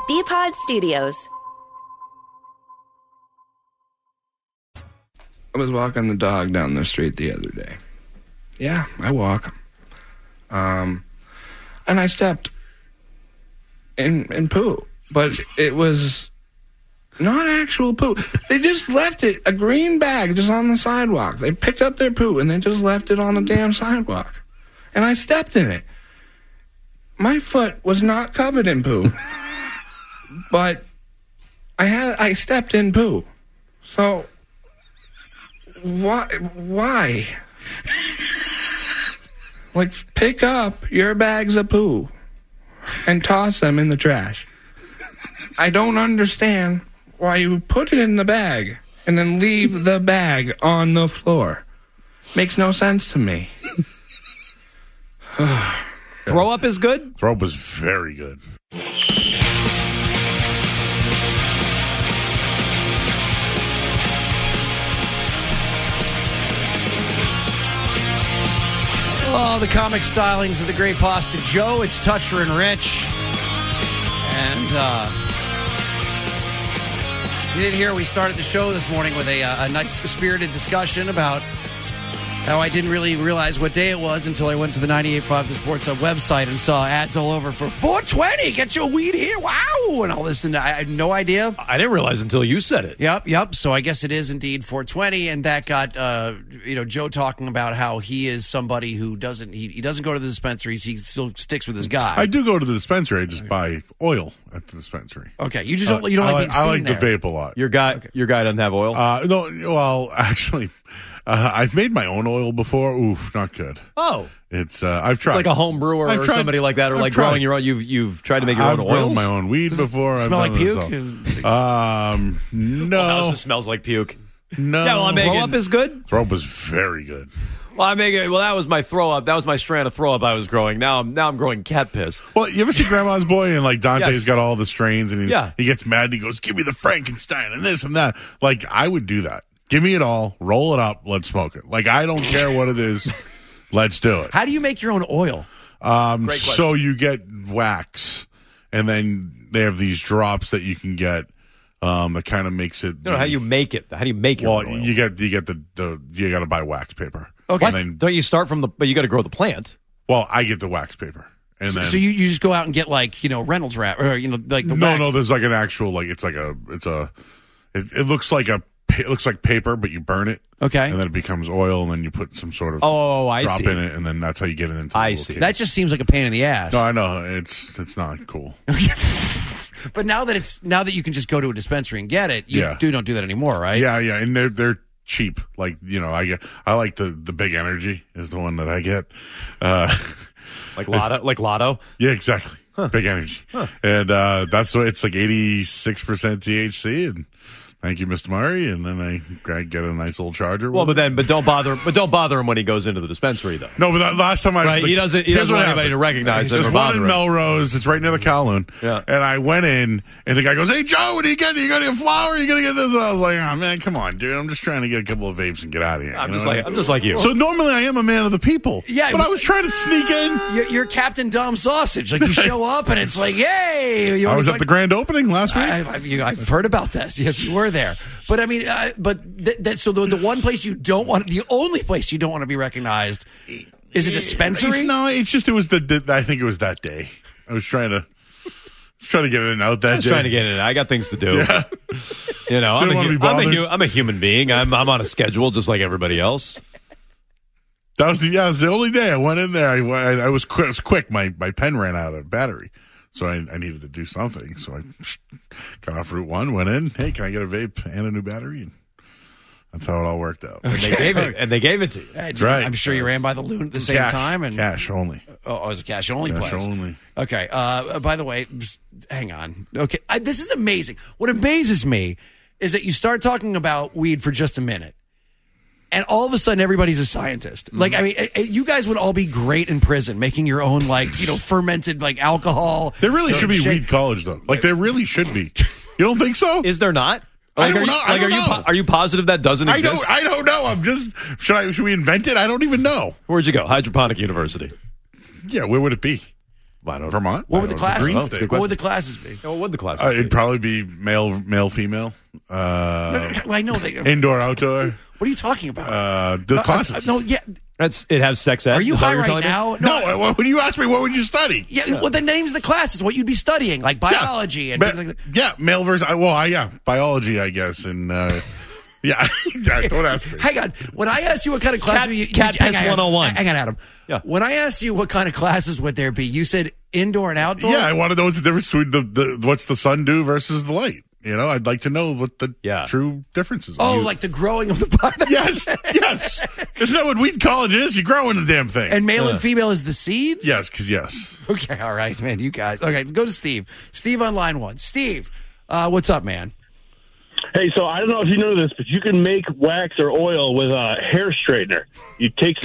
BPod Studios. I was walking the dog down the street the other day. Yeah, I walk. And I stepped in poo. But it was not actual poo. They just left it, a green bag, just on the sidewalk. They picked up their poo and they just left it on the damn sidewalk. And I stepped in it. My foot was not covered in poo. But I stepped in poo. So why? Like, pick up your bags of poo and toss them in the trash. I don't understand why you put it in the bag and then leave the bag on the floor. Makes no sense to me. Throw up is good? Throw up was very good. Oh, the comic stylings of the great Pasta Joe. It's Toucher and Rich. And you didn't hear we started the show this morning with a nice spirited discussion about how I didn't really realize what day it was until I went to the 98.5 The Sports Hub website and saw ads all over for 420. Get your weed here. Wow. And all this. And I had no idea. I didn't realize until you said it. Yep. So I guess it is indeed 420. And that got, Joe talking about how he is somebody who doesn't, he doesn't go to the dispensaries. He still sticks with his guy. I do go to the dispensary. I just buy oil at the dispensary. Okay. You just don't like being seen I like there. the vape a lot. Your guy doesn't have oil? No, well, actually, I've made my own oil before. Oof, not good. Oh. I've tried. It's like a home brewer or somebody like that, or like growing your own. You've tried to make your own oils? I've grown my own weed before. Smell like puke? No. Well, it smells like puke. No. Yeah, well, throw up is good? Throw up was very good. Well, that was my throw up. That was my strand of throw up I was growing. Now I'm growing cat piss. Well, you ever see Grandma's Boy and like Dante's Yes. got all the strains and Yeah. he gets mad and he goes, "Give me the Frankenstein and this and that." Like, I would do that. Give me it all, roll it up, let's smoke it. Like, I don't care what it is. Let's do it. How do you make your own oil? So you get wax, and then they have these drops that you can get that kind of makes it. No, how do you make it? How do you make your Well, own oil? you get you got to buy wax paper. Okay. And then, Don't you start from but you got to grow the plant. well, I get the wax paper, and then So you just go out and get Reynolds wrap or like the wax. no, there's like an actual it looks like it looks like paper, but you burn it. Okay. And then it becomes oil, and then you put some sort of I drop see. in it, and then that's how you get it into. I the little see. case. That just seems like a pain in the ass. No, I know it's not cool. But now that you can just go to a dispensary and get it, you Yeah. don't do that anymore, right? Yeah, and they're cheap. Like, I like the Big Energy is the one that I get. Like Lotto. Yeah, exactly. Big Energy, and that's what it's like 86% THC and. Thank you, Mr. Murray, and then I get a nice little charger. Well, but don't bother him when he goes into the dispensary, though. No, but last time Right, he doesn't want anybody to recognize him. There's or one bother in him. Melrose. It's right near the Kowloon. Yeah. And I went in, and the guy goes, "Hey, Joe, what are you getting? You got a flower? You gonna get this?" And I was like, "Oh man, come on, dude. I'm just trying to get a couple of vapes and get out of here." I'm You just know like what I mean? I'm just like you. So normally I am a man of the people. Yeah, but I was trying to sneak in. You're Captain Dom Sausage. Like, you show up and it's like, yay! I was at the grand opening last week. I've heard about this. Yes, you were there. But I mean, so the one place you don't want, the only place you don't want to be recognized is a dispensary. It was I think it was that day. I was trying to get in and out that day. I was trying to get in. I got things to do. Yeah. I'm wanna be bothered. I'm a human being. I'm on a schedule just like everybody else. That was the only day I went in there. I was quick. My pen ran out of battery, so I needed to do something. So I got off Route 1, went in. Hey, can I get a vape and a new battery? And that's how it all worked out. And they gave it to you. That's right. I'm sure you ran by the loon at the same Cash, time. And cash only. Oh, it was a cash only Cash place. only. Okay. By the way, just hang on. Okay. This is amazing. What amazes me is that you start talking about weed for just a minute, and all of a sudden everybody's a scientist. Like, I mean, you guys would all be great in prison making your own, fermented, alcohol. There really should be weed college, though. Like, there really should be. You don't think so? Is there not? I don't know. Are you positive that doesn't exist? I don't know. I'm just. Should we invent it? I don't even know. Where'd you go? Hydroponic University. Yeah, where would it be? I don't. Vermont. What would the classes? Green Well, State. What would the classes be? What would the class? It'd probably be male, female, I know they. indoor, outdoor. What are you talking about? The classes. No, yeah. It has sex ed. Are you Is that high what you're right telling me? now? No, when you ask me, what would you study? Yeah, well, the names of the classes, what you'd be studying, like biology and things like that. Yeah, male versus. Biology, I guess, and yeah, don't ask me. Hang on. When I asked you what kind of classes, Cat Piss 101. Hang on, Adam. Yeah. When I asked you what kind of classes would there be, you said indoor and outdoor. Yeah, I want to know what's the difference between the what's the sun do versus the light. You know, I'd like to know what the true differences are. Oh, like the growing of the plant. Yes. Isn't that what weed college is? You grow in the damn thing. And male and female is the seeds? Yes, because yes. Okay, all right, man. You guys. Okay, go to Steve. Steve on line 1. Steve, what's up, man? Hey, so I don't know if you know this, but you can make wax or oil with a hair straightener. You take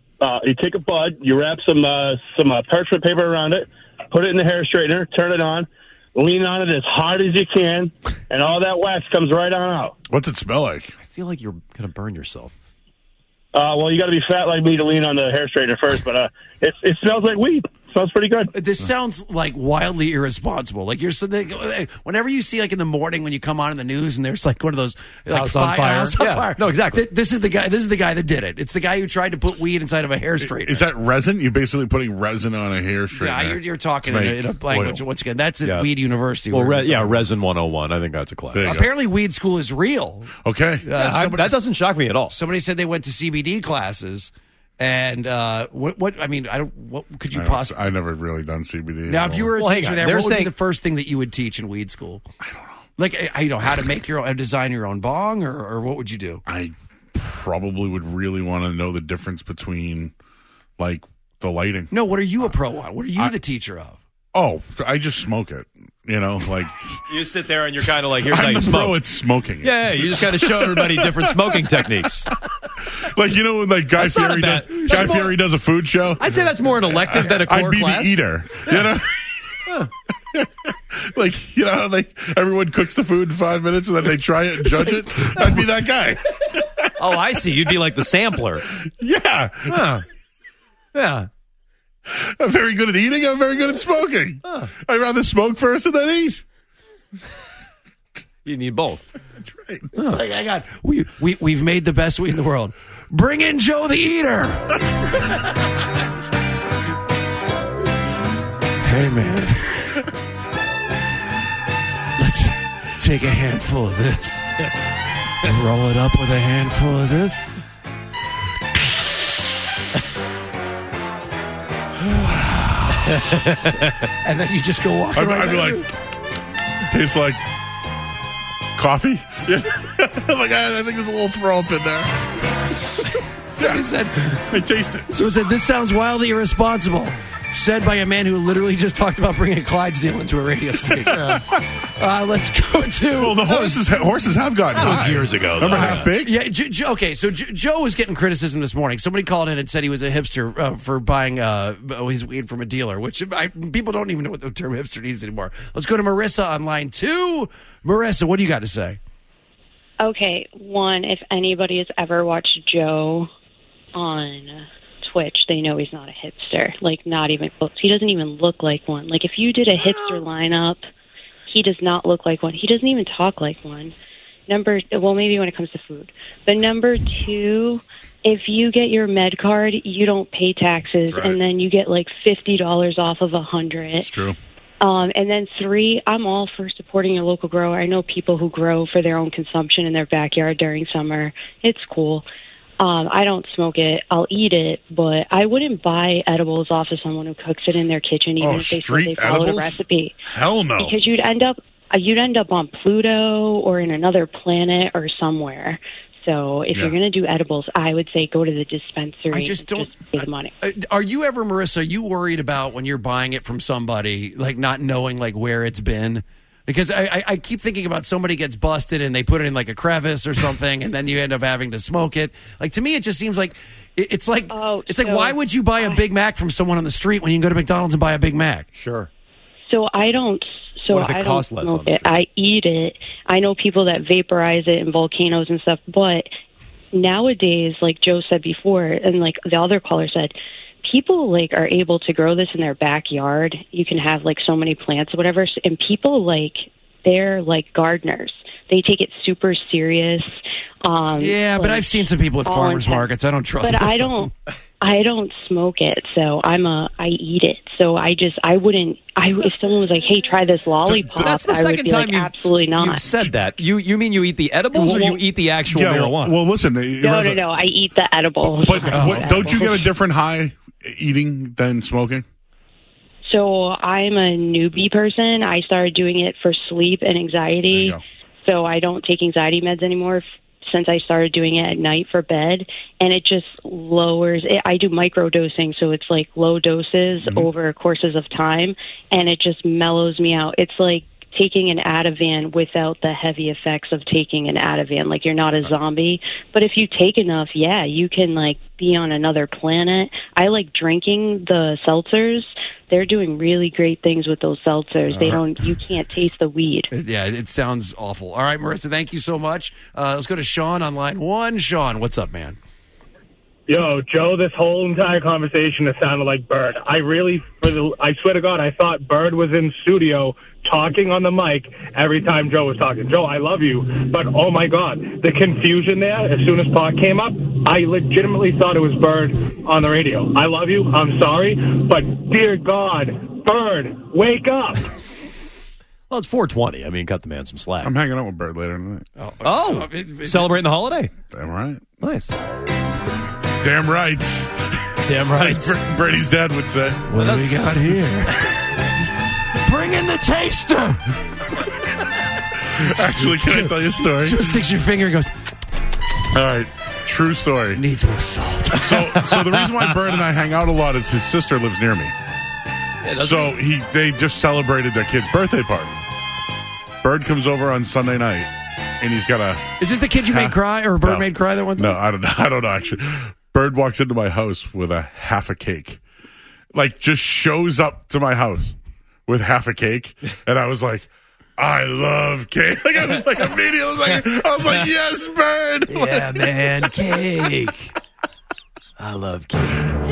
a bud, you wrap some parchment paper around it, put it in the hair straightener, turn it on, lean on it as hard as you can, and all that wax comes right on out. What's it smell like? I feel like you're gonna burn yourself. Well, you got to be fat like me to lean on the hair straightener first, but it smells like weed. Smells pretty good. This sounds like wildly irresponsible. Like whenever you see like in the morning when you come on in the news and there's like one of those like House on fire. House on Yeah. fire. No, exactly. This is the guy. This is the guy that did it. It's the guy who tried to put weed inside of a hair straightener. Is that resin? You're basically putting resin on a hair straightener. Yeah, you're talking to in a make language. oil. Once again, that's at Weed University. Well, where Resin 101. I think that's a class. There you go. apparently weed school is real. Okay. That doesn't shock me at all. Somebody said they went to CBD classes, and what? I mean, I don't. What could you possibly? I never really done CBD. Now, if you were a hang teacher on. there, They're what would be saying- the first thing that you would teach in weed school? I don't know. Like, how to make your own, design your own bong, or what would you do? I probably would really want to know the difference between like the lighting. No, what are you a pro on? What are you the teacher of? Oh, I just smoke it. You know, like You sit there and you're kind of like, here's how I'm you the pro smoke. at smoking it. Yeah, you just got to show everybody different smoking techniques. Like, you know, when like Guy That's not Fieri a does, bad- Guy Fieri does a food show. I'd say that's more an elective than a core I'd be class. the eater. You know. Like, you know, like everyone cooks the food in 5 minutes and then they try it and judge it. I'd be that guy. Oh, I see. You'd be like the sampler. Yeah. Huh. Yeah. I'm very good at eating. I'm very good at smoking. I'd rather smoke first and then eat. You need both. It's like, hang on, we've made the best weed in the world. Bring in Joe the Eater. Hey man, let's take a handful of this and roll it up with a handful of this. And then you just go walking. I'd be like, tastes like coffee. Yeah. I'm like, I think there's a little throw up in there. He said, I taste it. so it said, this sounds wildly irresponsible. Said by a man who literally just talked about bringing Clydesdale into a radio station. Let's go to... Well, the horses have gotten That was high. years ago, Remember though. Half Baked? Yeah, okay, so Joe was getting criticism this morning. Somebody called in and said he was a hipster for buying his weed from a dealer, which people don't even know what the term hipster means anymore. Let's go to Marissa on line 2. Marissa, what do you got to say? Okay, one, if anybody has ever watched Joe on Twitch, they know he's not a hipster. Like, not even close. He doesn't even look like one. Like, if you did a hipster lineup, he does not look like one. He doesn't even talk like one. Well, maybe when it comes to food. But number 2, if you get your med card, you don't pay taxes, Right. and then you get like $50 off of $100. It's true. And then 3, I'm all for supporting your local grower. I know people who grow for their own consumption in their backyard during summer. It's cool. I don't smoke it. I'll eat it, but I wouldn't buy edibles off of someone who cooks it in their kitchen, even if they said street they followed edibles? a recipe. Hell no. Because you'd end up on Pluto or in another planet or somewhere. So if Yeah. you're going to do edibles, I would say go to the dispensary. I just don't... pay the money. Are you ever, Marissa, are you worried about when you're buying it from somebody, like not knowing like where it's been? Because I keep thinking about somebody gets busted and they put it in like a crevice or something, and then you end up having to smoke it. Like, to me, it just seems like it's like why would you buy a Big Mac from someone on the street when you can go to McDonald's and buy a Big Mac? Sure. So I don't. So What if it I don't costs less smoke on the it. street? I eat it. I know people that vaporize it in volcanoes and stuff. But nowadays, like Joe said before, and like the other caller said, people like are able to grow this in their backyard. You can have like so many plants or whatever, and people like they're like gardeners. They take it super serious. Yeah, but I've seen some people at farmers markets. I don't trust them. But I don't smoke it, so I eat it. So if someone was like, "Hey, try this lollipop," That's the I would second be time like, "Absolutely not." You've said that. You mean you eat the edibles or you eat the actual marijuana? Well, listen. No. I eat the edibles. But don't you get a different high eating than smoking? So I'm a newbie person. I started doing it for sleep and anxiety. There you go. So I don't take anxiety meds anymore since I started doing it at night for bed. And it just lowers it. I do micro dosing, so it's like low doses over courses of time, and it just mellows me out. It's like taking an Ativan without the heavy effects of taking an Ativan. Like, you're not a zombie. But if you take enough, yeah, you can like be on another planet. I like drinking the seltzers. They're doing really great things with those seltzers. You can't taste the weed. Yeah, it sounds awful. All right, Marissa, thank you so much. Let's go to Sean on line 1. Sean, what's up, man? Yo, Joe, this whole entire conversation has sounded like Bird. I swear to God, I thought Bird was in studio talking on the mic every time Joe was talking. Joe, I love you, but oh my God, the confusion there, as soon as Pac came up, I legitimately thought it was Bird on the radio. I love you, I'm sorry, but dear God, Bird, wake up. Well, it's 420. I mean, cut the man some slack. I'm hanging out with Bird later tonight. Oh, celebrating the holiday. Damn right. Nice. Damn right. Damn right. As Brady's dad would say. What do we got here? Bring in the taster. Actually, can I tell you a story? Joe sticks your finger and goes, All right. True story. needs more salt. So the reason why Bird and I hang out a lot is his sister lives near me. So they just celebrated their kid's birthday party. Bird comes over on Sunday night, and he's got a... Is this the kid you made cry, or Bird made cry that one time? No, I don't know, actually. Bird walks into my house with a half a cake. Like, just shows up to my house with half a cake, and I was like, I love cake. Like, I was like, immediately, I was like, yes, Bird. Yeah, man, cake. I love cake.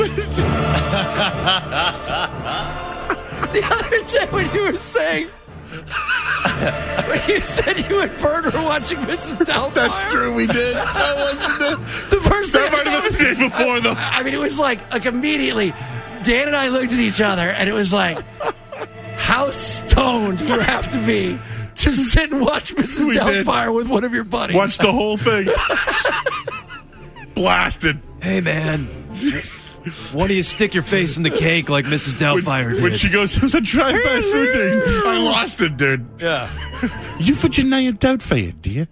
The other day when you were saying... when you said you and Bird were watching Mrs. Doubtfire. That's true, we did. That wasn't The first that might have been the day before, though. I mean, it was like immediately, Dan and I looked at each other, and it was like, how stoned you have to be to sit and watch Mrs. We did. Doubtfire with one of your buddies. Watch the whole thing. Blasted. Hey, man. Why don't you stick your face in the cake like Mrs. Doubtfire did? When she goes, it was a drive-by fruiting. I lost it, dude. Yeah. You for Janaya Doubtfire, dear.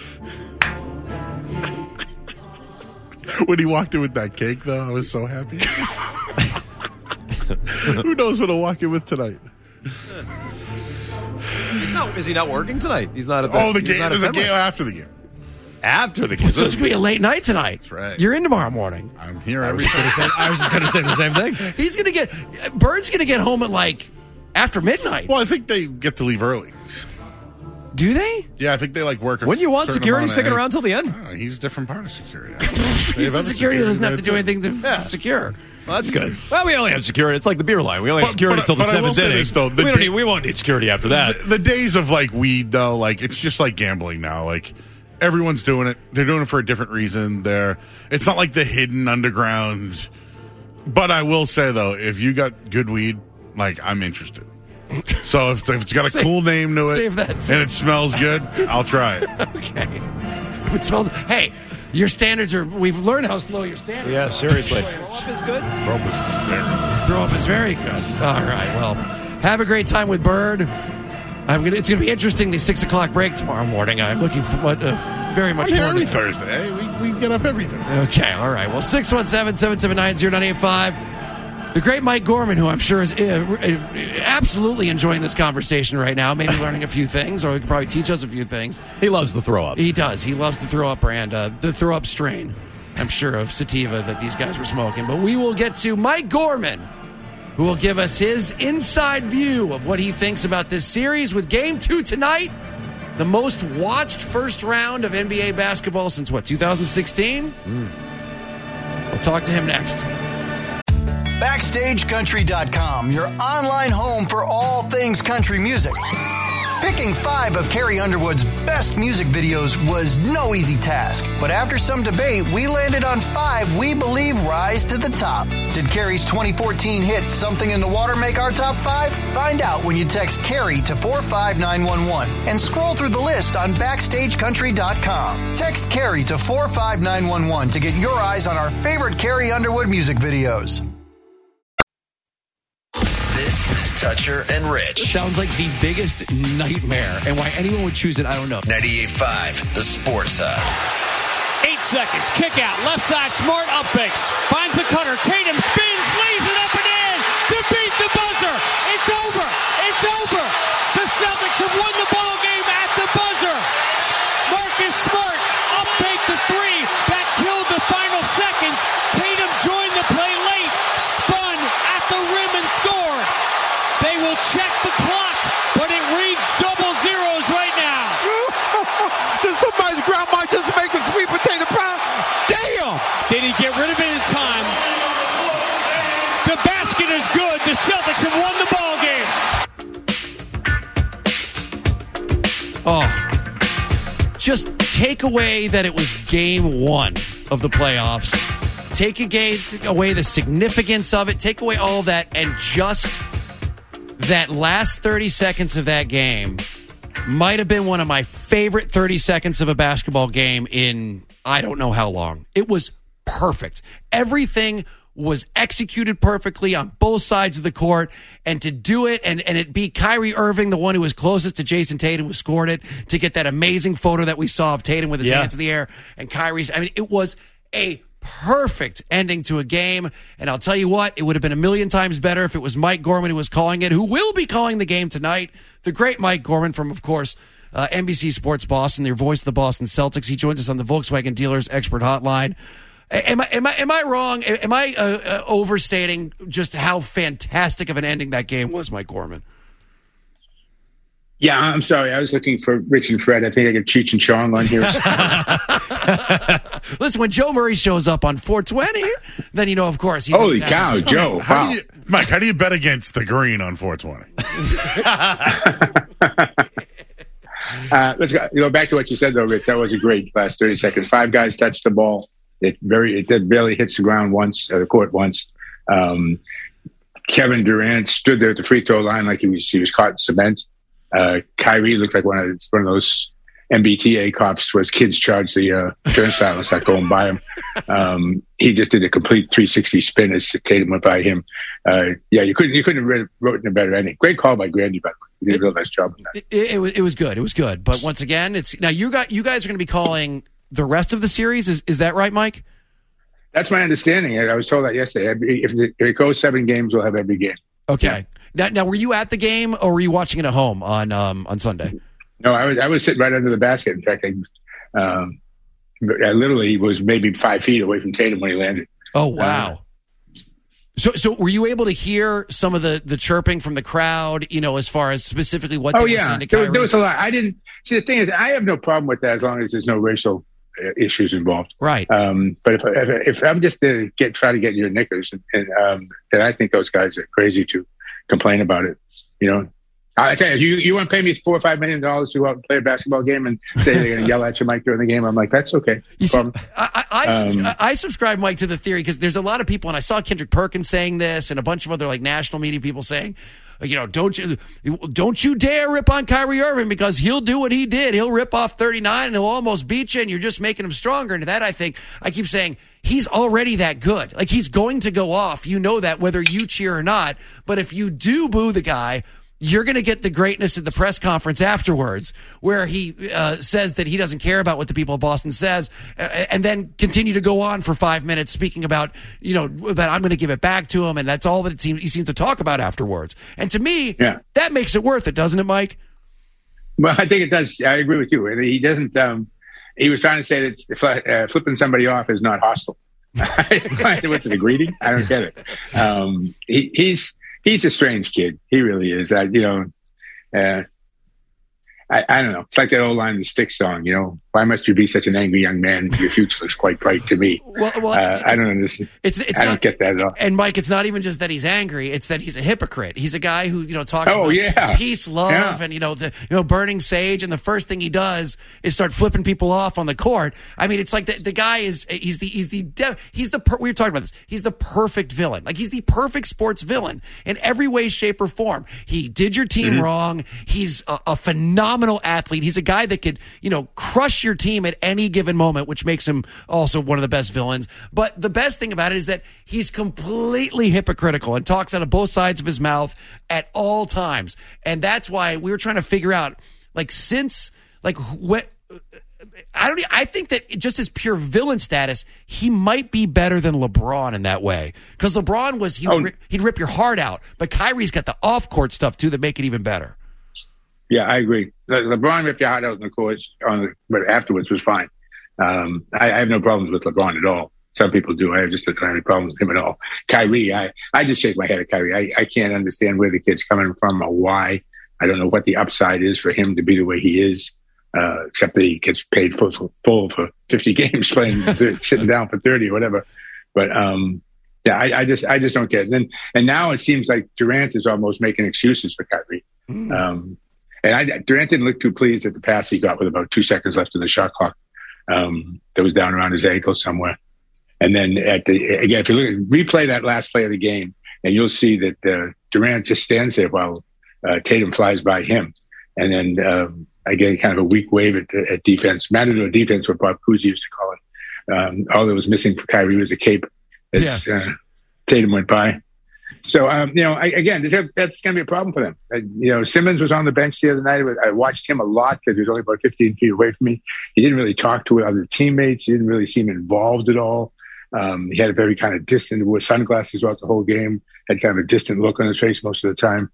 When he walked in with that cake, though, I was so happy. Who knows what I'll walk in with tonight? No, is he not working tonight? He's not at the... Oh, the he's game. not at There's a Fenway. game after the game. After the game. So it's going to be a late night tonight. That's right. You're in tomorrow morning. I'm here. I was just going to say the same thing. He's going to get... Bird's going to get home at like after midnight. Well, I think they get to leave early. Do they? Yeah, I think they like work. When you want certain security amount of sticking hours. around till the end? Oh, he's a different part of security. He's the security that doesn't have to do there, anything to secure. Well, that's good. Well, we only have security. It's like the beer line. We only have But- security but- until the but I will seventh say inning. this, though, the We won't need security after that. The days of like weed, though, like it's just like gambling now. Like everyone's doing it. They're doing it for a different reason. It's not like the hidden underground. But I will say though, if you got good weed, like I'm interested. So if it's got a cool name to it save that. and it smells good, I'll try it. Okay. If it smells... Hey, your standards are... We've learned how slow your standards Yeah, are. seriously. Throw up is good. Throw up is very good. All right, well, have a great time with Bird. It's going to be interesting, the 6 o'clock break tomorrow morning. I'm looking for very much I'm here forward every to- Thursday. We get up every Thursday. Okay, all right. Well, 617-779-0985. The great Mike Gorman, who I'm sure is absolutely enjoying this conversation right now, maybe learning a few things, or he could probably teach us a few things. He loves the throw up. He does. He loves the throw up brand, the throw up strain, I'm sure, of sativa that these guys were smoking. But we will get to Mike Gorman, who will give us his inside view of what he thinks about this series with Game 2 tonight. The most watched first round of NBA basketball since, 2016? We'll talk to him next. BackstageCountry.com, your online home for all things country music. Picking 5 of Carrie Underwood's best music videos was no easy task, but after some debate, we landed on 5 we believe rise to the top. Did Carrie's 2014 hit Something in the Water make our top 5? Find out when you text Carrie to 45911 and scroll through the list on BackstageCountry.com. Text Carrie to 45911 to get your eyes on our favorite Carrie Underwood music videos. This is Toucher and Rich. Sounds like the biggest nightmare. And why anyone would choose it, I don't know. 98.5, the Sports Hub. 8 seconds. Kick out. Left side. Smart up fakes. Finds the cutter. Tatum spins. Lays it up and in to beat the buzzer. It's over. It's over. The Celtics have won the ball game at the buzzer. Marcus Smart up fake the 3. That killed the final seconds. Tatum joined the play late. Spun at the rim and scored. They will check the clock, but it reads double zeros right now. Did somebody's grandma just make a sweet potato pie? Damn! Did he get rid of it in time? The basket is good. The Celtics have won the ball game. Oh, just take away that it was game 1 of the playoffs. Take away the significance of it. Take away all that, and just that last 30 seconds of that game might have been one of my favorite 30 seconds of a basketball game in I don't know how long. It was perfect. Everything was executed perfectly on both sides of the court, and to do it and it be Kyrie Irving, the one who was closest to Jason Tatum, who scored it, to get that amazing photo that we saw of Tatum with his hands in the air and Kyrie's. I mean, it was a perfect ending to a game, and I'll tell you what, it would have been a million times better if it was Mike Gorman who was calling it, who will be calling the game tonight. The great Mike Gorman from, of course, NBC Sports Boston, their voice of the Boston Celtics. He joins us on the Volkswagen Dealers Expert Hotline. Am I wrong? Am I overstating just how fantastic of an ending that game was, Mike Gorman? Yeah, I'm sorry. I was looking for Rich and Fred. I think I got Cheech and Chong on here. Listen, when Joe Murray shows up on 420, then you know, of course, he's holy cow, Joe! How do you bet against the green on 420? Let's go back to what you said, though, Rich. That was a great last 30 seconds. 5 guys touched the ball. It barely hits the ground once, the court once. Kevin Durant stood there at the free throw line like he was caught in cement. Kyrie looked like one of those MBTA cops where kids charge the turnstile and start going by him. He just did a complete 360 spin as Tatum went by him. You couldn't have written a better ending. Great call by Grandy, by the way. He did a real nice job on that. It was good. It was good. But once again, it's now you guys are going to be calling the rest of the series. Is that right, Mike? That's my understanding. I was told that yesterday. If it goes 7 games, we'll have every game. Okay. Yeah. Now, were you at the game or were you watching it at home on Sunday? No, I was sitting right under the basket. In fact, I literally was maybe 5 feet away from Tatum when he landed. Oh, wow. So were you able to hear some of the chirping from the crowd, you know, as far as specifically what they were saying to Kyrie? There was a lot. I didn't see. The thing is, I have no problem with that as long as there's no racial issues involved. Right. But if I'm just to try to get your knickers, and then I think those guys are crazy to complain about it. You know, I tell you want to pay me $4 or $5 million to go out and play a basketball game and say they're going to yell at you, Mike, during the game. I'm like, that's okay. You see, I subscribe, Mike, to the theory because there's a lot of people, and I saw Kendrick Perkins saying this, and a bunch of other like national media people saying, you know, don't you dare rip on Kyrie Irving because he'll do what he did. He'll rip off 39 and he'll almost beat you, and you're just making him stronger. And to that, I keep saying he's already that good. Like, he's going to go off. You know that whether you cheer or not. But if you do boo the guy, you're going to get the greatness at the press conference afterwards where he says that he doesn't care about what the people of Boston says and then continue to go on for 5 minutes speaking about, you know, that I'm going to give it back to him. And that's all that he seems to talk about afterwards. And to me, that makes it worth it, doesn't it, Mike? Well, I think it does. I agree with you. He doesn't, he was trying to say that flipping somebody off is not hostile. What's it, a greeting? I don't get it. He's a strange kid. He really is. I don't know. It's like that old line in the Styx song, you know, Why must you be such an angry young man? Your future looks quite bright to me. I don't understand. I don't get that at all. And Mike, it's not even just that he's angry; it's that he's a hypocrite. He's a guy who talks about peace, love, and burning sage. And the first thing he does is start flipping people off on the court. I mean, it's like the guy we were talking about this. He's the perfect villain. Like he's the perfect sports villain in every way, shape, or form. He did your team wrong. He's a phenomenal athlete. He's a guy that could crush your team at any given moment, which makes him also one of the best villains. But the best thing about it is that he's completely hypocritical and talks out of both sides of his mouth at all times. And that's why we were trying to figure out, I think that just as pure villain status, he might be better than LeBron in that way. Because LeBron he'd rip your heart out, but Kyrie's got the off-court stuff too that make it even better. Yeah, I agree. LeBron ripped your heart out in the court, but afterwards was fine. I have no problems with LeBron at all. Some people do. I just don't have any problems with him at all. Kyrie, I just shake my head at Kyrie. I can't understand where the kid's coming from or why. I don't know what the upside is for him to be the way he is, except that he gets paid full for 50 games playing, sitting down for 30 or whatever. But I just don't get it. And now it seems like Durant is almost making excuses for Kyrie. And Durant didn't look too pleased at the pass he got with about 2 seconds left in the shot clock. That was down around his ankle somewhere. And then again, if you replay that last play of the game, and you'll see that Durant just stands there while Tatum flies by him. And then again, kind of a weak wave at defense. Matador defense, what Bob Cousy used to call it. All that was missing for Kyrie was a cape as Tatum went by. So, again, that's going to be a problem for them. Simmons was on the bench the other night. I watched him a lot because he was only about 15 feet away from me. He didn't really talk to other teammates. He didn't really seem involved at all. He had a very kind of distant, wore sunglasses throughout the whole game, had kind of a distant look on his face most of the time.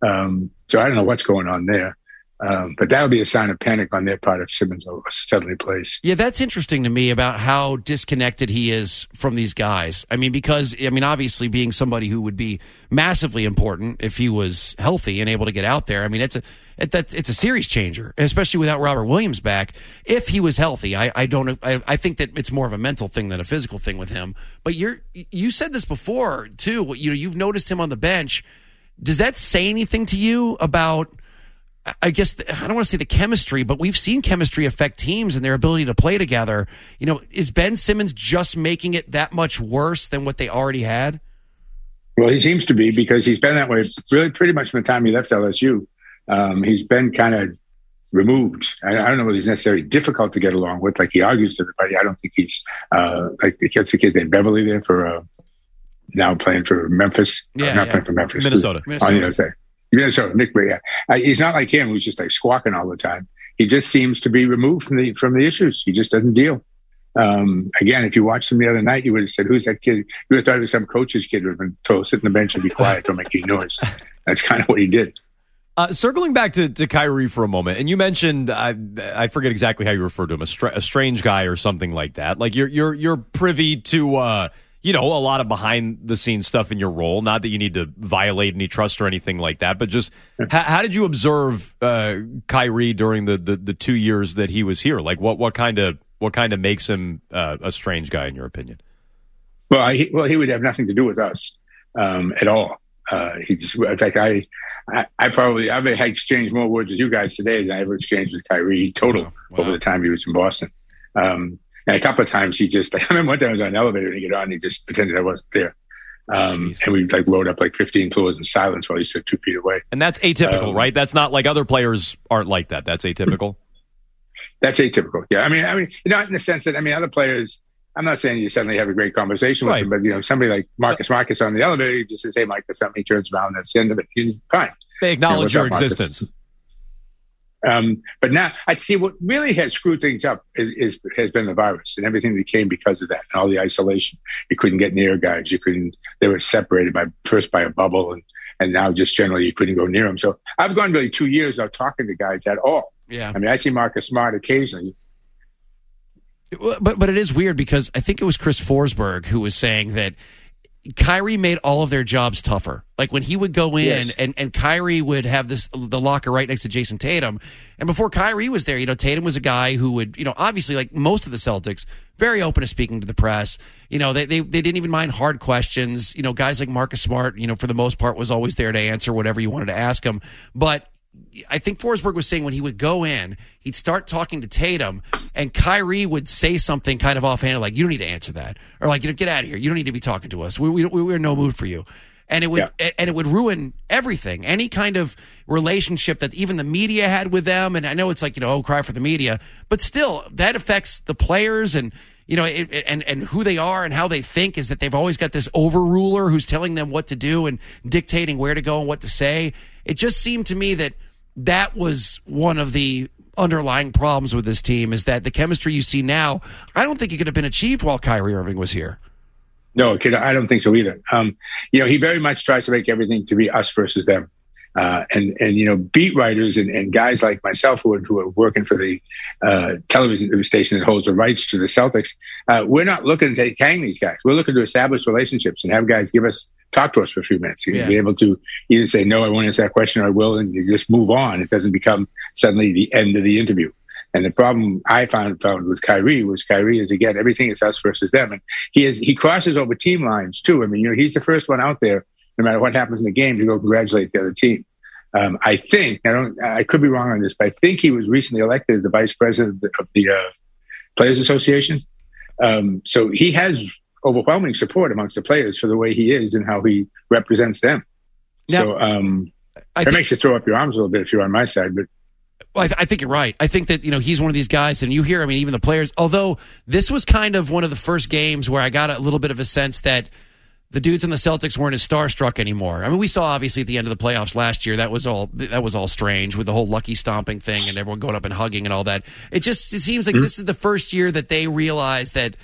So I don't know what's going on there. But that'll be a sign of panic on their part if Simmons suddenly plays. Yeah, that's interesting to me about how disconnected he is from these guys. Because obviously being somebody who would be massively important if he was healthy and able to get out there. It's a series changer, especially without Robert Williams back. If he was healthy, I think that it's more of a mental thing than a physical thing with him. But you said this before too. You've noticed him on the bench. Does that say anything to you about? I guess I don't want to say the chemistry, but we've seen chemistry affect teams and their ability to play together. Is Ben Simmons just making it that much worse than what they already had? Well, he seems to be, because he's been that way really pretty much from the time he left LSU. He's been kind of removed. I don't know whether he's necessarily difficult to get along with. Like he argues with everybody. I don't think he's like the kid named Beverly there for now playing for Memphis. Playing for Memphis. Minnesota. On the other side. Minnesota, Nick, he's not like him, who's just like squawking all the time. He just seems to be removed from the issues. He just doesn't deal. Again, if you watched him the other night, you would have said, "Who's that kid?" You would have thought it was some coach's kid who had been told, "Sit on the bench and be quiet, don't make any noise." That's kind of what he did. Circling back to Kyrie for a moment, and you mentioned I forget exactly how you referred to him, a strange guy or something like that. Like you're privy to a lot of behind the scenes stuff in your role. Not that you need to violate any trust or anything like that, but just how did you observe Kyrie during the 2 years that he was here? Like what kind of makes him a strange guy in your opinion? Well, he would have nothing to do with us at all. He just, in fact, I've exchanged more words with you guys today than I ever exchanged with Kyrie over the time he was in Boston. And a couple of times I remember one time I was on an elevator and he got on and he just pretended I wasn't there. And we rode up 15 floors in silence while he stood 2 feet away. And that's atypical, right? That's not like other players aren't like that. That's atypical. That's atypical. Yeah. I mean, not in the sense that, other players, I'm not saying you suddenly have a great conversation with them, but somebody like Marcus on the elevator, he just says, "Hey, Mike, that's something." He turns around, that's the end of it. He's fine. They acknowledge your existence. But now I see what really has screwed things up has been the virus and everything that came because of that and all the isolation. You couldn't get near guys. They were separated by a bubble and now just generally you couldn't go near them. So I've gone really 2 years without talking to guys at all. Yeah. I see Marcus Smart occasionally. But it is weird because I think it was Chris Forsberg who was saying that Kyrie made all of their jobs tougher. Like when he would go in and Kyrie would have the locker right next to Jason Tatum. And before Kyrie was there, Tatum was a guy who would, obviously like most of the Celtics, very open to speaking to the press. They didn't even mind hard questions. Guys like Marcus Smart, for the most part was always there to answer whatever you wanted to ask him. But I think Forsberg was saying when he would go in, he'd start talking to Tatum, and Kyrie would say something kind of offhand, like, "You don't need to answer that," or like, "Get out of here. You don't need to be talking to us. We're in no mood for you." And it would ruin everything, any kind of relationship that even the media had with them. And I know it's like, cry for the media, but still, that affects the players and. And who they are and how they think is that they've always got this overruler who's telling them what to do and dictating where to go and what to say. It just seemed to me that was one of the underlying problems with this team is that the chemistry you see now, I don't think it could have been achieved while Kyrie Irving was here. No, I don't think so either. He very much tries to make everything to be us versus them. And beat writers and guys like myself who are working for the television station that holds the rights to the Celtics, we're not looking to hang these guys. We're looking to establish relationships and have guys talk to us for a few minutes. You'll be able to either say, "No, I won't answer that question," or "I will," and you just move on. It doesn't become suddenly the end of the interview. And the problem I found with Kyrie is, again, everything is us versus them. And he crosses over team lines too. I mean, he's the first one out there, no matter what happens in the game, to go congratulate the other team. I think, I could be wrong on this, but I think he was recently elected as the vice president of the Players Association. So he has overwhelming support amongst the players for the way he is and how he represents them. Now, so it makes you throw up your arms a little bit if you're on my side, but. Well, I think you're right. I think that, he's one of these guys, and you hear, even the players, although this was kind of one of the first games where I got a little bit of a sense that the dudes in the Celtics weren't as starstruck anymore. We saw obviously at the end of the playoffs last year, that was all strange with the whole lucky stomping thing and everyone going up and hugging and all that. It seems like this is the first year that they realize that,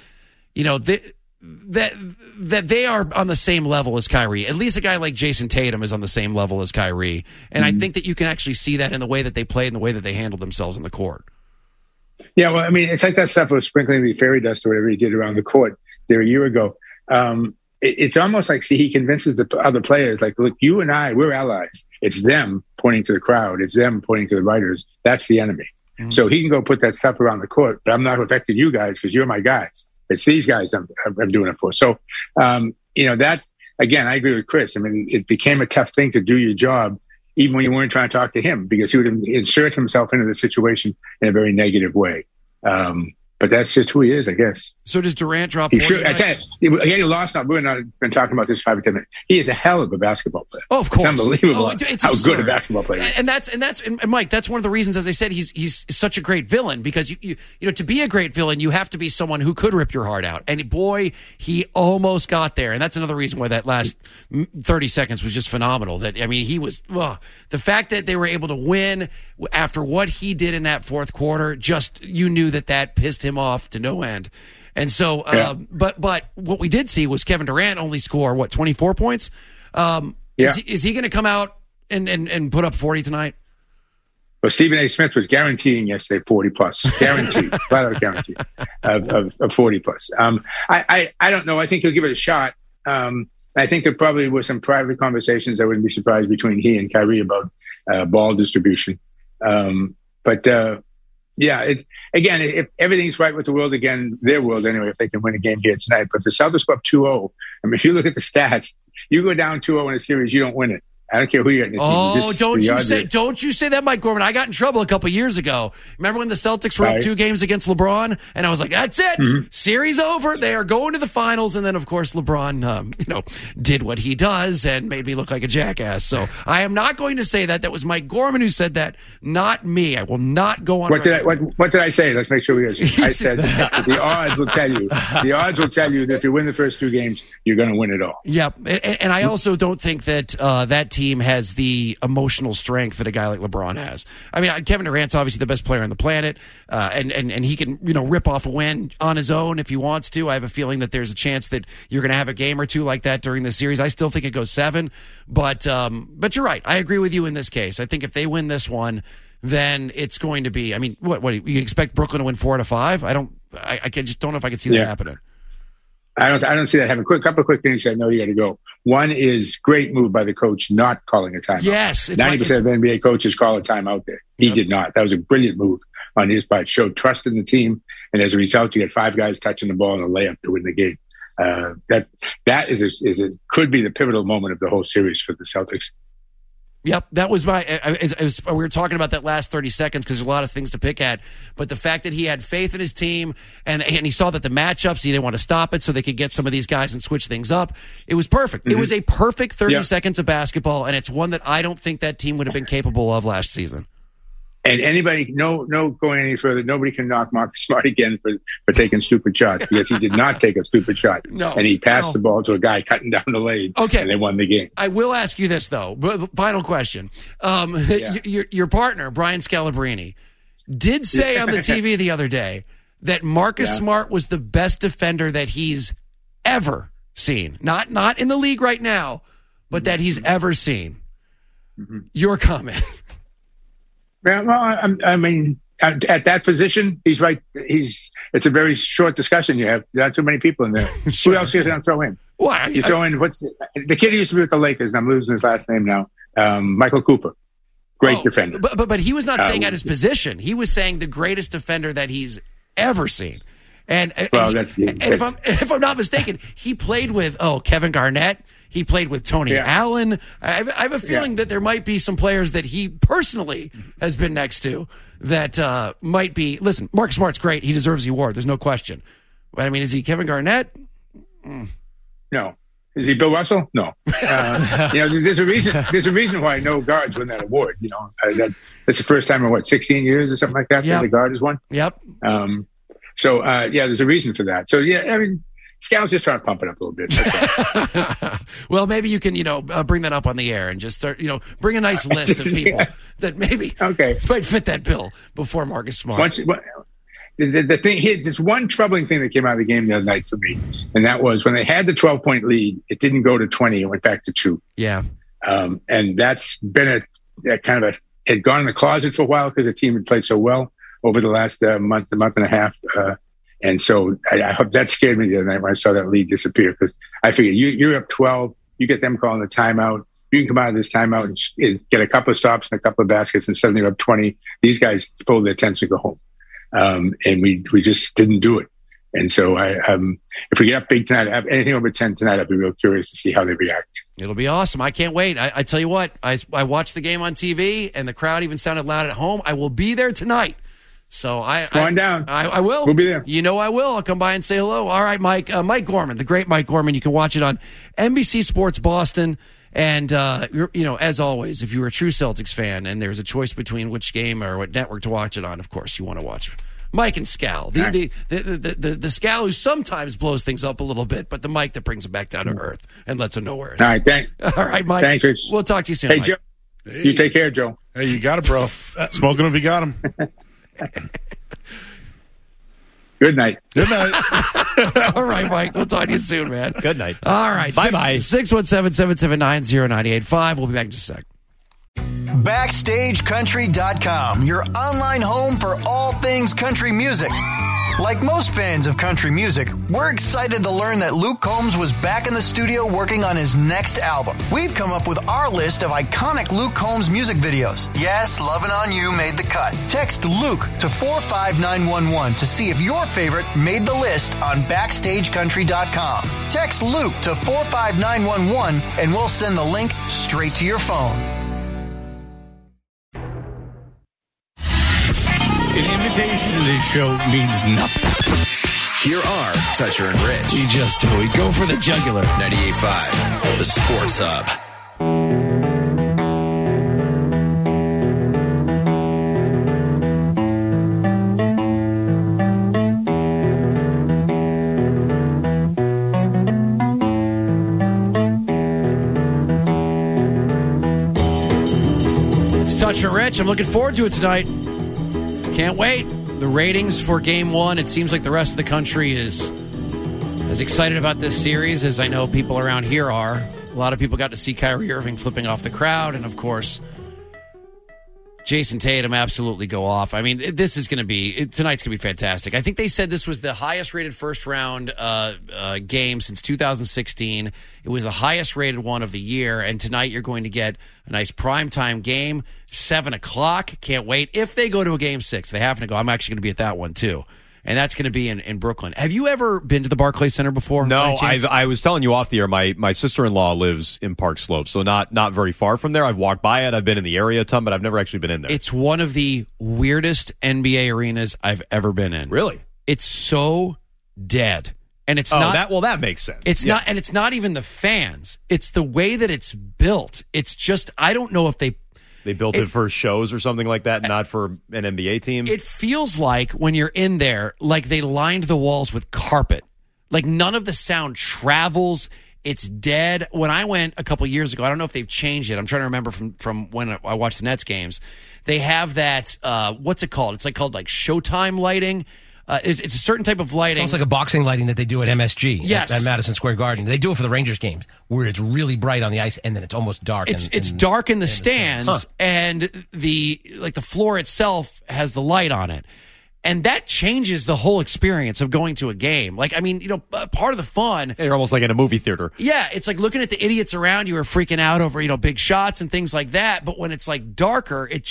that they are on the same level as Kyrie. At least a guy like Jason Tatum is on the same level as Kyrie. And I think that you can actually see that in the way that they play and the way that they handle themselves on the court. Yeah, well, it's like that stuff of sprinkling the fairy dust or whatever he did around the court there a year ago. It's almost like, he convinces the other players, like, look, you and I, we're allies. It's them pointing to the crowd. It's them pointing to the writers. That's the enemy. Mm-hmm. So he can go put that stuff around the court, but I'm not affecting you guys because you're my guys. It's these guys I'm doing it for. So, that, again, I agree with Chris. It became a tough thing to do your job, even when you weren't trying to talk to him, because he would insert himself into the situation in a very negative way. But that's just who he is, I guess. So does Durant drop 40? I tell you, he lost. We're not been talking about this 5 or 10 minutes. He is a hell of a basketball player. Oh, of course, it's unbelievable it's how absurd. good a basketball player is. And Mike, that's one of the reasons, as I said, he's such a great villain, because you to be a great villain, you have to be someone who could rip your heart out. And boy, he almost got there. And that's another reason why that last 30 seconds was just phenomenal. He was the fact that they were able to win after what he did in that fourth quarter. Just you knew that pissed him off to no end. And so, but what we did see was Kevin Durant only score 24 points. Is he going to come out and put up 40 tonight? Well, Stephen A. Smith was guaranteeing yesterday 40 plus, guaranteed, flat out guaranteed of 40 plus. I don't know. I think he'll give it a shot. I think there probably were some private conversations. I wouldn't be surprised between he and Kyrie about ball distribution. Again, if everything's right with the world again, their world anyway, if they can win a game here tonight. But if the Celtics go up 2-0, if you look at the stats, you go down 2-0 in a series, you don't win it. I don't care who you're in the team. Oh, don't you say that, Mike Gorman. I got in trouble a couple years ago. Remember when the Celtics were up 2 games against LeBron? And I was like, that's it. Mm-hmm. Series over. They are going to the finals. And then, of course, LeBron, did what he does and made me look like a jackass. So I am not going to say that. That was Mike Gorman who said that, not me. I will not go on. What did I say? Let's make sure we hear. I said the odds will tell you. The odds will tell you that if you win the first 2 games, you're going to win it all. Yep. And I also don't think that that team has the emotional strength that a guy like LeBron has. Kevin Durant's obviously the best player on the planet, and he can rip off a win on his own if he wants to. I have a feeling that there's a chance that you're going to have a game or 2 like that during the series. I still think it goes 7, but you're right. I agree with you in this case. I think if they win this one, then it's going to be. What you expect Brooklyn to win 4 out of 5? I just don't know if I could see that happening. I don't see that happening. Couple of quick things. I know you got to go. One is great move by the coach not calling a timeout. Yes. 90% of NBA coaches call a timeout there. He did not. That was a brilliant move on his part. Showed trust in the team. And as a result, you get 5 guys touching the ball in a layup to win the game. That could be the pivotal moment of the whole series for the Celtics. Yep, that was we were talking about that last 30 seconds because there's a lot of things to pick at. But the fact that he had faith in his team and he saw that the matchups, he didn't want to stop it so they could get some of these guys and switch things up. It was perfect. Mm-hmm. It was a perfect 30 seconds of basketball, and it's one that I don't think that team would have been capable of last season. And anybody, no going any further, nobody can knock Marcus Smart again for taking stupid shots because he did not take a stupid shot. No. And he passed the ball to a guy cutting down the lane. Okay. And they won the game. I will ask you this, though. Final question. Your partner, Brian Scalabrine, did say on the TV the other day that Marcus Smart was the best defender that he's ever seen. Not in the league right now, but that he's ever seen. Mm-hmm. Your comment. Well, I mean, at that position, he's right. It's a very short discussion you have. Not too many people in there. Sure. Who else are you going to throw in? Why? You throw in the kid who used to be with the Lakers, and I'm losing his last name now. Michael Cooper, great defender. But he was not saying at his position. He was saying the greatest defender that he's ever seen. And if I'm not mistaken, he played with Kevin Garnett. He played with Tony Allen. I have a feeling that there might be some players that he personally has been next to that might be. Listen, Marcus Smart's great. He deserves the award. There's no question. But I mean, is he Kevin Garnett? No. Is he Bill Russell? No. There's a reason. There's a reason why no guards win that award. That's the first time in 16 years or something like that. That the guard has won. Yep. There's a reason for that. So I mean. Scal's just trying to pump it up a little bit. Well, maybe you can, bring that up on the air and just start, bring a nice list of people that maybe might fit that bill before Marcus Smart. The thing, there's one troubling thing that came out of the game the other night to me, and that was when they had the 12-point lead, it didn't go to 20, it went back to 2. Yeah. And that's been it had gone in the closet for a while because the team had played so well over the last month and a half. And so I hope that scared me the other night when I saw that lead disappear because I figured you're up 12, you get them calling the timeout, you can come out of this timeout and get a couple of stops and a couple of baskets and suddenly you're up 20. These guys pull their tents and go home. And we just didn't do it. And so if we get up big tonight, anything over 10 tonight, I'd be real curious to see how they react. It'll be awesome. I can't wait. I tell you what, I watched the game on TV and the crowd even sounded loud at home. I will be there tonight. So Come on down. I will. We'll be there. I will. I'll come by and say hello. All right, Mike. Mike Gorman, the great Mike Gorman. You can watch it on NBC Sports Boston. And, as always, if you're a true Celtics fan and there's a choice between which game or what network to watch it on, of course, you want to watch Mike and Scal. The Scal who sometimes blows things up a little bit, but the Mike that brings it back down to earth and lets them know where it's All right, thanks. All right, Mike. Thanks, Rich. We'll talk to you soon, Hey, Mike. Joe. Hey. You take care, Joe. Hey, you got it, bro. Smoking if you got him. Good night. Good night. All right, Mike. We'll talk to you soon, man. Good night. All right. Bye-bye. 617-779-0985. We'll be back in just a sec. BackstageCountry.com, your online home for all things country music. Like most fans of country music, we're excited to learn that Luke Combs was back in the studio working on his next album. We've come up with our list of iconic Luke Combs music videos. Yes, Lovin' On You made the cut. Text Luke to 45911 to see if your favorite made the list on BackstageCountry.com. Text Luke to 45911 and we'll send the link straight to your phone. An invitation to this show means nothing. Here are Toucher and Rich. We go for the jugular. 98.5, the Sports Hub. It's Toucher and Rich. I'm looking forward to it tonight. Can't wait. The ratings for Game 1, it seems like the rest of the country is as excited about this series as I know people around here are. A lot of people got to see Kyrie Irving flipping off the crowd, and of course, Jason Tatum absolutely go off. I mean, this is going to be tonight's going to be fantastic. I think they said this was the highest rated first round game since 2016. It was the highest rated one of the year, and tonight you're going to get a nice primetime game, 7 o'clock. Can't wait. If they go to a game 6, they happen to go. I'm actually going to be at that one too. And that's going to be in Brooklyn. Have you ever been to the Barclays Center before? No, I was telling you off the air, my sister-in-law lives in Park Slope, so not very far from there. I've walked by it. I've been in the area a ton, but I've never actually been in there. It's one of the weirdest NBA arenas I've ever been in. Really? It's so dead. And it's not that makes sense. It's not, and it's not even the fans. It's the way that it's built. It's just, I don't know if they built it for shows or something like that, not for an NBA team. It feels like when you're in there, like they lined the walls with carpet. Like none of the sound travels. It's dead. When I went a couple years ago, I don't know if they've changed it. I'm trying to remember from when I watched the Nets games. They have that, what's it called? It's called Showtime lighting. It's a certain type of lighting. It's almost like a boxing lighting that they do at MSG. Yes. At Madison Square Garden. They do it for the Rangers games, where it's really bright on the ice and then it's almost dark. It's dark in the stands, and the floor itself has the light on it. And that changes the whole experience of going to a game. Like, I mean, part of the fun. You're almost like in a movie theater. Yeah, it's like looking at the idiots around you are freaking out over, big shots and things like that. But when it's like darker, it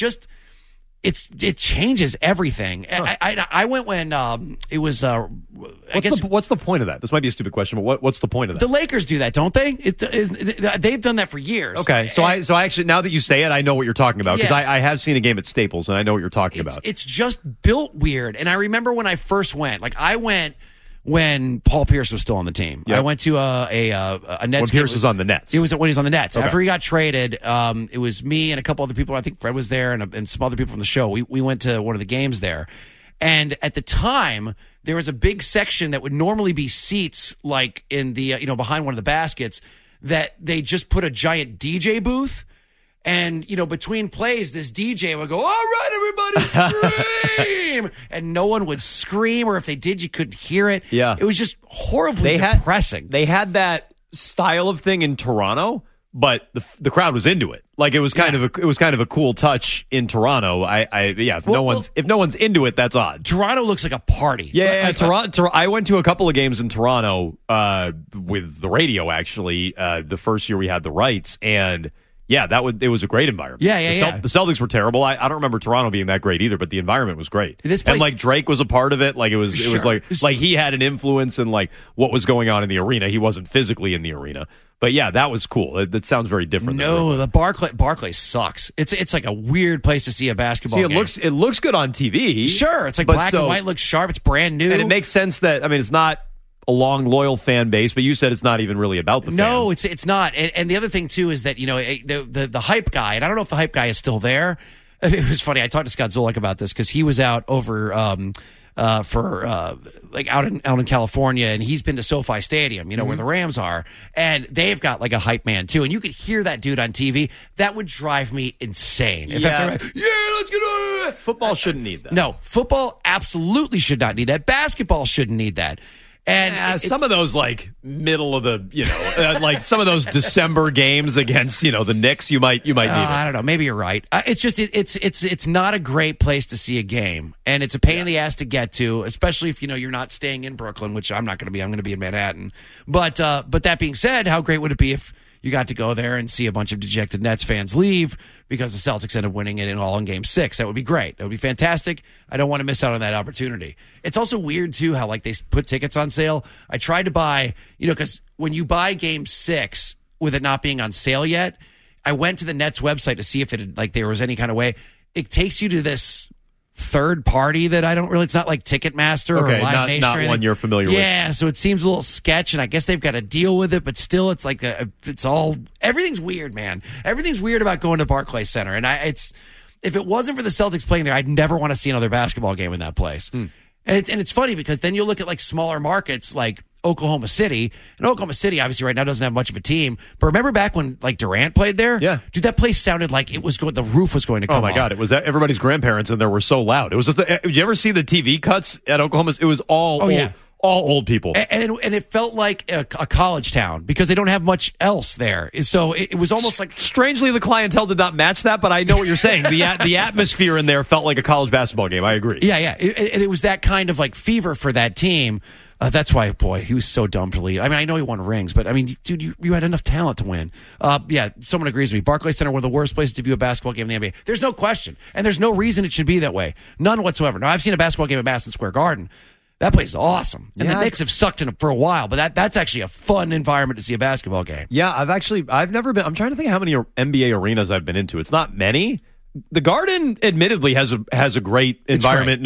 changes everything. Huh. I went when it was. What's the point of that? This might be a stupid question, but what's the point of that? The Lakers do that, don't they? They've done that for years. Okay, so I actually, now that you say it, I know what you're talking about, because Yeah. I have seen a game at Staples and I know what you're talking about. It's just built weird. And I remember when I first went. Like I went when Paul Pierce was still on the team. Yep. I went to a Nets When game. Pierce was on the Nets. It was when he was on the Nets. Okay. After he got traded, it was me and a couple other people. I think Fred was there and some other people from the show. We went to one of the games there. And at the time, there was a big section that would normally be seats like in the, behind one of the baskets, that they just put a giant DJ booth. And, between plays, this DJ would go, all right, everybody scream. And no one would scream, or if they did, you couldn't hear it. Yeah. It was just horribly depressing. They had that style of thing in Toronto, but the crowd was into it. Like it was kind of a cool touch in Toronto. If no one's into it, that's odd. Toronto looks like a party. Yeah, Toronto. I went to a couple of games in Toronto with the radio. Actually, the first year we had the rights, and yeah, it was a great environment. The Celtics were terrible. I don't remember Toronto being that great either, but the environment was great. This place, and like Drake was a part of it. Like it was like he had an influence in like what was going on in the arena. He wasn't physically in the arena. But yeah, that was cool. That sounds very different. No, the Barclays sucks. It's like a weird place to see a basketball game. It looks good on TV. Sure, it's like black and white, looks sharp. It's brand new, and it makes sense that it's not a long loyal fan base, but you said it's not even really about the fans. No, it's not. And the other thing too is that the hype guy, and I don't know if the hype guy is still there. It was funny. I talked to Scott Zolak about this because he was out over out in California, and he's been to SoFi Stadium, where the Rams are, and they've got like a hype man too, and you could hear that dude on TV. That would drive me insane. If after, let's get football shouldn't need that. No, football absolutely should not need that. Basketball shouldn't need that. And some of those like middle of the like some of those December games against the Knicks, you might need it. I don't know. Maybe you're right. It's just it's not a great place to see a game, and it's a pain in the ass to get to, especially if you're not staying in Brooklyn, which I'm not going to be. I'm going to be in Manhattan. But that being said, how great would it be if you got to go there and see a bunch of dejected Nets fans leave because the Celtics end up winning it all in Game 6. That would be great. That would be fantastic. I don't want to miss out on that opportunity. It's also weird, too, how like they put tickets on sale. I tried to buy, because when you buy Game 6 with it not being on sale yet, I went to the Nets website to see if it had, there was any kind of way. It takes you to this third party that I don't really, it's not like Ticketmaster or Live Nation. Not one you're familiar with. Yeah, so it seems a little sketch, and I guess they've got to deal with it, but still it's like, everything's weird, man. Everything's weird about going to Barclays Center, and if it wasn't for the Celtics playing there, I'd never want to see another basketball game in that place. And it's funny because then you look at like smaller markets like Oklahoma City, and Oklahoma City obviously right now doesn't have much of a team. But remember back when like Durant played there? Yeah, dude, that place sounded like it was the roof was going to come off. Oh my God, it was everybody's grandparents, and they were so loud. It was just. Did you ever see the TV cuts at Oklahoma? It was all all old people. And it felt like a college town because they don't have much else there. So it was almost like... Strangely, the clientele did not match that, but I know what you're saying. The atmosphere in there felt like a college basketball game. I agree. Yeah. It was that kind of like fever for that team. That's why, boy, he was so dumb to leave. I mean, I know he won rings, but I mean, dude, you had enough talent to win. Yeah, someone agrees with me. Barclays Center, one of the worst places to view a basketball game in the NBA. There's no question, and there's no reason it should be that way. None whatsoever. Now, I've seen a basketball game at Madison Square Garden. That place is awesome. And the Knicks have sucked in it for a while, but that's actually a fun environment to see a basketball game. Yeah, I've never been. I'm trying to think how many NBA arenas I've been into. It's not many. The Garden, admittedly, has a great environment and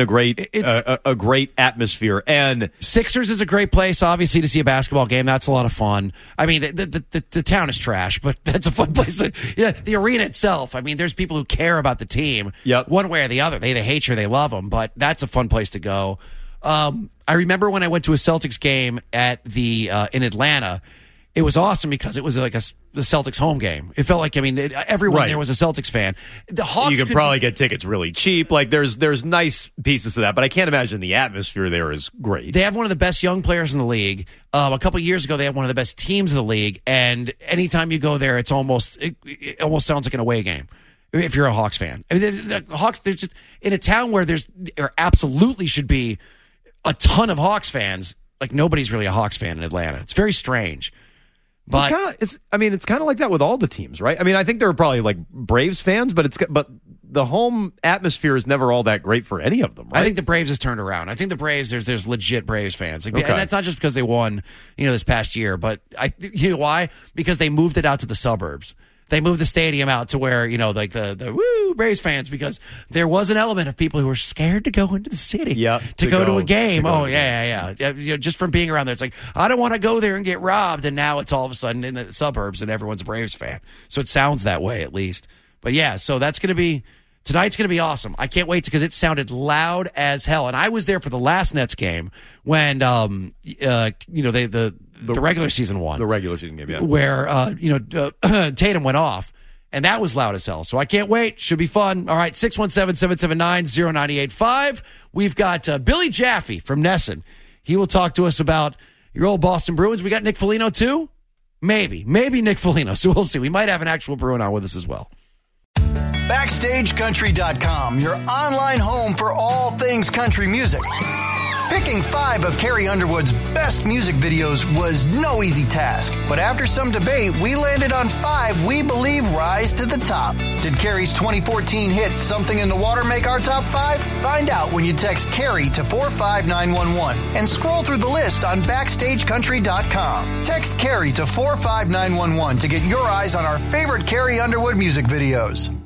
a great atmosphere. And Sixers is a great place, obviously, to see a basketball game. That's a lot of fun. I mean, the town is trash, but that's a fun place. The arena itself. I mean, there's people who care about the team, one way or the other. They either hate you or they love them, but that's a fun place to go. I remember when I went to a Celtics game at in Atlanta. It was awesome because it was like the Celtics home game. It felt like, I mean, everyone there was a Celtics fan. The Hawks you could probably get tickets really cheap. Like there's nice pieces to that, but I can't imagine the atmosphere there is great. They have one of the best young players in the league. A couple of years ago, they had one of the best teams in the league. And anytime you go there, it almost sounds like an away game if you're a Hawks fan. I mean, the Hawks, they're just in a town where there absolutely should be a ton of Hawks fans. Like nobody's really a Hawks fan in Atlanta. It's very strange. But it's kind of like that with all the teams, right? I mean, I think there are probably like Braves fans, but the home atmosphere is never all that great for any of them, right? I think the Braves has turned around. I think the Braves, there's legit Braves fans. Like, and that's not just because they won, this past year, but you know why? Because they moved it out to the suburbs. They moved the stadium out to where, like the woo Braves fans, because there was an element of people who were scared to go into the city to go to a game. Just from being around there. It's like, I don't want to go there and get robbed. And now it's all of a sudden in the suburbs and everyone's a Braves fan. So it sounds that way at least. But yeah, so tonight's going to be awesome. I can't wait because it sounded loud as hell. And I was there for the last Nets game when, the regular season one. The regular season game, yeah. Where, Tatum went off. And that was loud as hell. So I can't wait. Should be fun. All right, 617-779-0985. We've got Billy Jaffe from Nesson. He will talk to us about your old Boston Bruins. We got Nick Foligno too? Maybe Nick Foligno. So we'll see. We might have an actual Bruin on with us as well. BackstageCountry.com, your online home for all things country music. Picking 5 of Carrie Underwood's best music videos was no easy task. But after some debate, we landed on 5 we believe rise to the top. Did Carrie's 2014 hit Something in the Water make our top 5? Find out when you text Carrie to 45911 and scroll through the list on BackstageCountry.com. Text Carrie to 45911 to get your eyes on our favorite Carrie Underwood music videos.